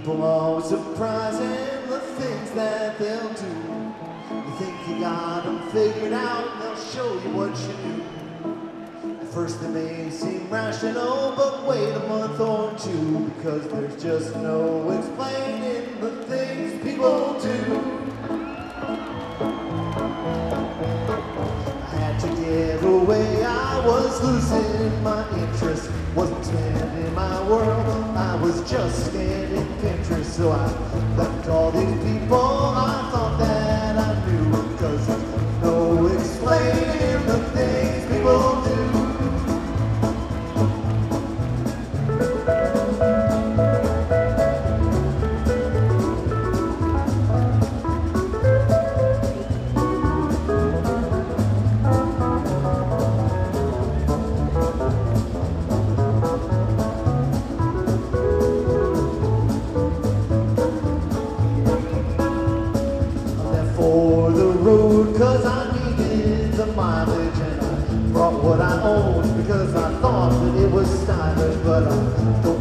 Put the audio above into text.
People always surprising the things that they'll do. You think you got them figured out, and they'll show you what you do. At first they may seem rational, but wait a month or two, because there's just no explaining the things people do. I had to get away, I was losing my interest. Wasn't spending my world, I was just scanning Pinterest. So I left all these people I thought that I knew, because there's no explaining the things people do. For the road, cause I needed the mileage, and I brought what I owned because I thought that it was stylish. But I don't